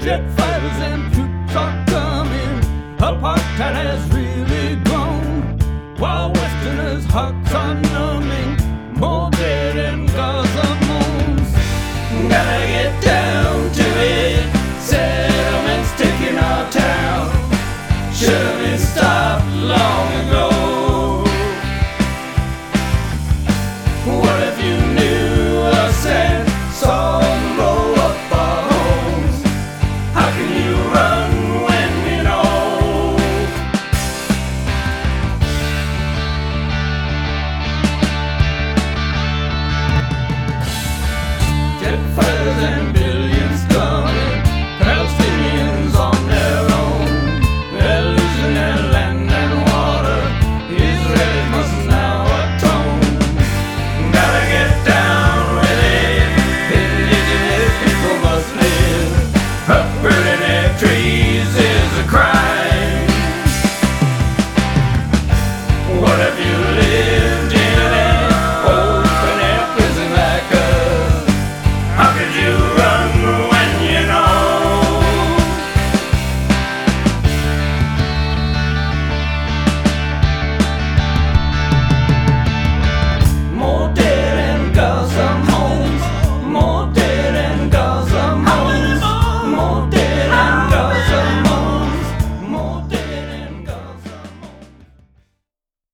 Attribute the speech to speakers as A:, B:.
A: jet fighters and troops are coming. Apartheid has really grown, while Westerners' hearts are numbing. More dead and Gaza moans. Gotta get down to it. Settlements taking our town. Should've been stopped long